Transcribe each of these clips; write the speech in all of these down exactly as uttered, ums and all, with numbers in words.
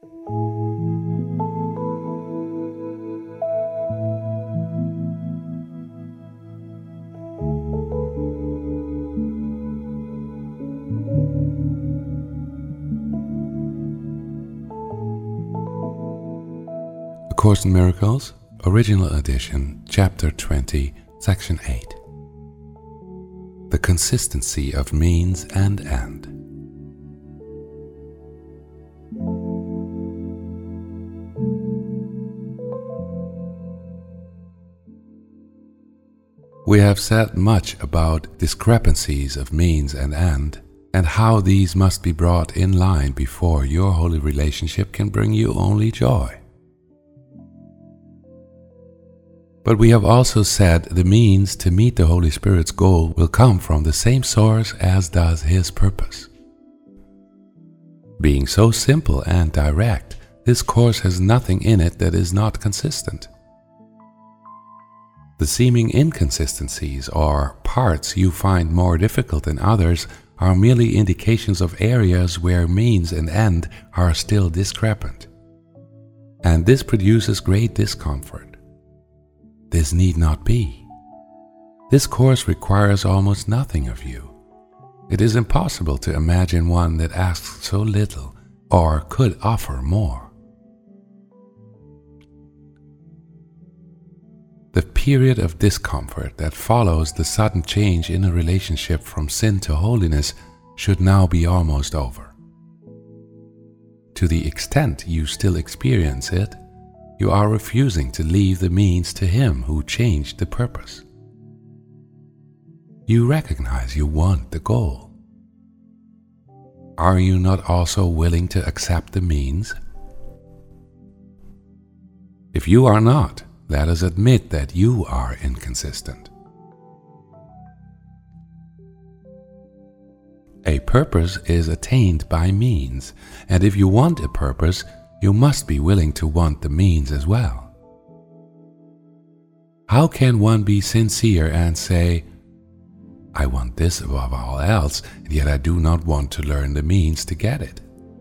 A Course in Miracles, Original Edition, Chapter twenty, Section eight. The Consistency of Means and End. We have said much about discrepancies of means and end, and how these must be brought in line before your holy relationship can bring you only joy. But we have also said the means to meet the Holy Spirit's goal will come from the same source as does His purpose. Being so simple and direct, this course has nothing in it that is not consistent. The seeming inconsistencies or parts you find more difficult than others are merely indications of areas where means and end are still discrepant. And this produces great discomfort. This need not be. This course requires almost nothing of you. It is impossible to imagine one that asks so little or could offer more. The period of discomfort that follows the sudden change in a relationship from sin to holiness should now be almost over. To the extent you still experience it, you are refusing to leave the means to Him who changed the purpose. You recognize you want the goal. Are you not also willing to accept the means? If you are not, let us admit that you are inconsistent. A purpose is attained by means, and if you want a purpose, you must be willing to want the means as well. How can one be sincere and say, I want this above all else, and yet I do not want to learn the means to get it?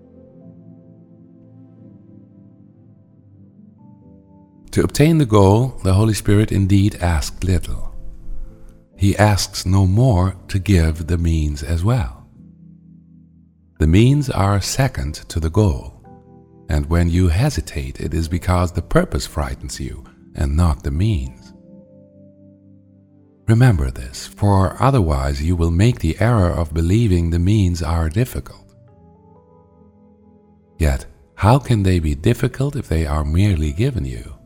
To obtain the goal, the Holy Spirit indeed asked little. He asks no more to give the means as well. The means are second to the goal. And when you hesitate, it is because the purpose frightens you and not the means. Remember this, for otherwise you will make the error of believing the means are difficult. Yet, how can they be difficult if they are merely given you?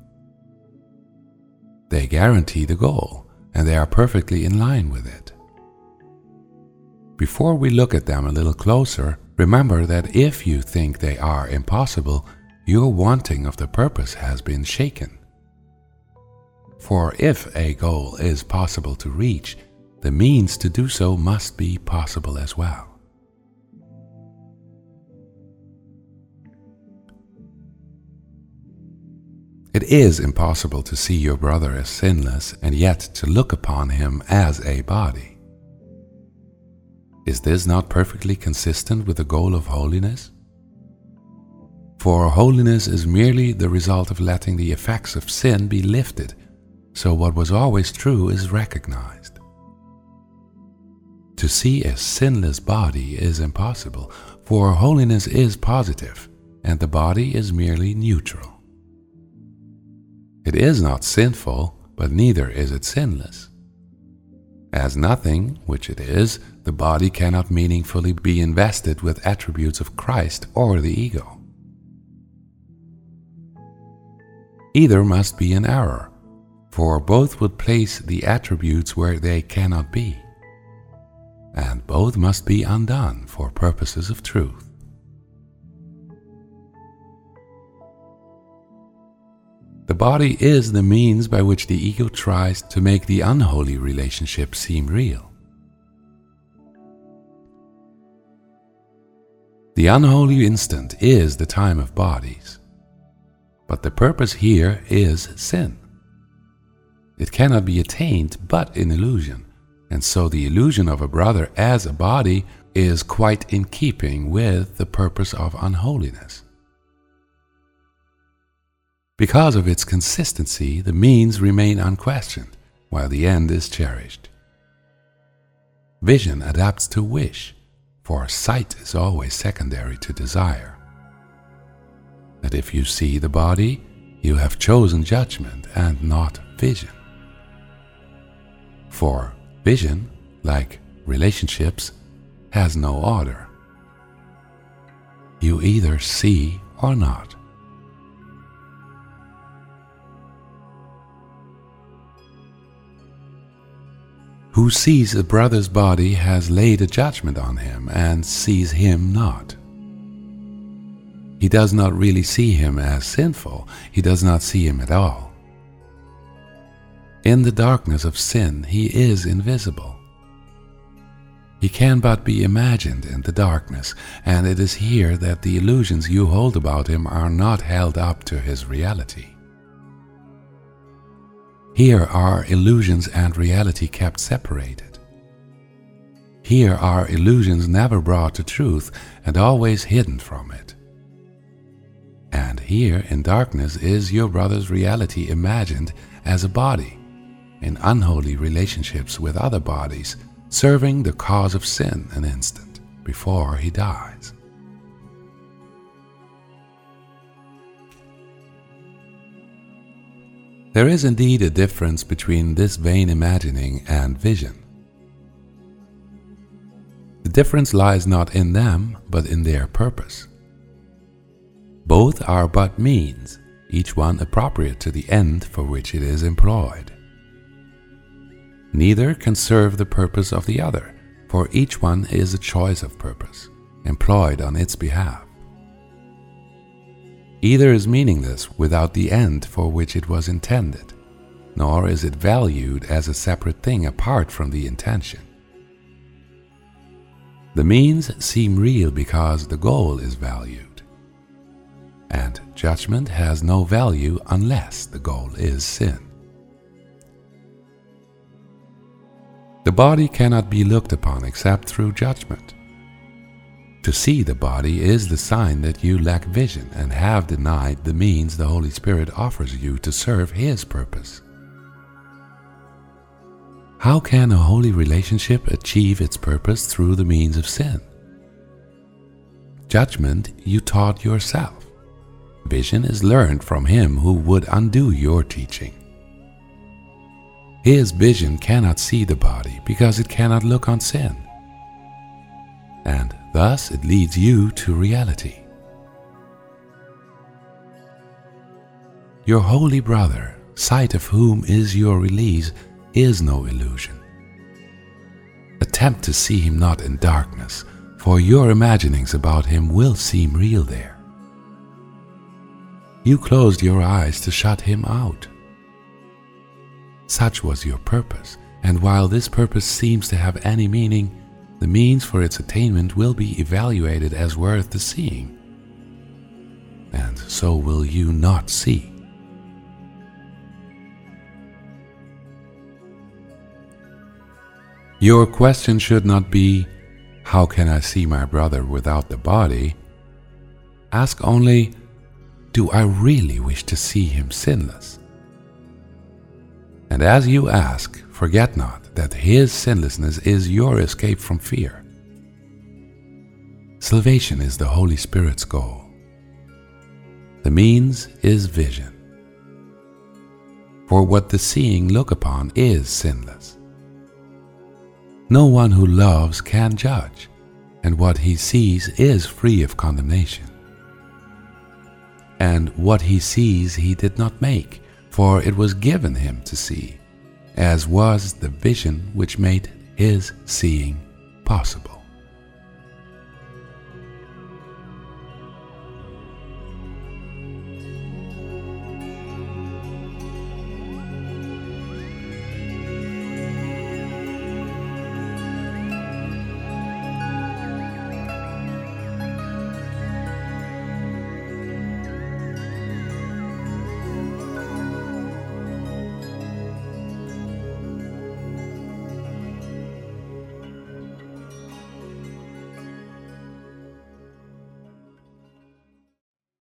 They guarantee the goal, and they are perfectly in line with it. Before we look at them a little closer, remember that if you think they are impossible, your wanting of the purpose has been shaken. For if a goal is possible to reach, the means to do so must be possible as well. It is impossible to see your brother as sinless and yet to look upon him as a body. Is this not perfectly consistent with the goal of holiness? For holiness is merely the result of letting the effects of sin be lifted, so what was always true is recognized. To see a sinless body is impossible, for holiness is positive, and the body is merely neutral. It is not sinful, but neither is it sinless. As nothing, which it is, the body cannot meaningfully be invested with attributes of Christ or the ego. Either must be an error, for both would place the attributes where they cannot be, and both must be undone for purposes of truth. The body is the means by which the ego tries to make the unholy relationship seem real. The unholy instant is the time of bodies, but the purpose here is sin. It cannot be attained but in illusion, and so the illusion of a brother as a body is quite in keeping with the purpose of unholiness. Because of its consistency, the means remain unquestioned, while the end is cherished. Vision adapts to wish, for sight is always secondary to desire. And if you see the body, you have chosen judgment and not vision. For vision, like relationships, has no order. You either see or not. Who sees a brother's body has laid a judgment on him and sees him not. He does not really see him as sinful, he does not see him at all. In the darkness of sin, he is invisible. He can but be imagined in the darkness, and it is here that the illusions you hold about him are not held up to his reality. Here are illusions and reality kept separated. Here are illusions never brought to truth and always hidden from it. And here in darkness is your brother's reality imagined as a body, in unholy relationships with other bodies, serving the cause of sin an instant before he dies. There is indeed a difference between this vain imagining and vision. The difference lies not in them, but in their purpose. Both are but means, each one appropriate to the end for which it is employed. Neither can serve the purpose of the other, for each one is a choice of purpose, employed on its behalf. Either is meaningless without the end for which it was intended, nor is it valued as a separate thing apart from the intention. The means seem real because the goal is valued, and judgment has no value unless the goal is sin. The body cannot be looked upon except through judgment. To see the body is the sign that you lack vision and have denied the means the Holy Spirit offers you to serve His purpose. How can a holy relationship achieve its purpose through the means of sin? Judgment you taught yourself. Vision is learned from Him who would undo your teaching. His vision cannot see the body because it cannot look on sin, and thus it leads you to reality. Your holy brother, sight of whom is your release, is no illusion. Attempt to see him not in darkness, for your imaginings about him will seem real there. You closed your eyes to shut him out. Such was your purpose, and while this purpose seems to have any meaning, the means for its attainment will be evaluated as worth the seeing, and so will you not see. Your question should not be, how can I see my brother without the body? Ask only, do I really wish to see him sinless? And as you ask, forget not that his sinlessness is your escape from fear. Salvation is the Holy Spirit's goal. The means is vision. For what the seeing look upon is sinless. No one who loves can judge, and what he sees is free of condemnation. And what he sees he did not make, for it was given him to see, as was the vision which made his seeing possible.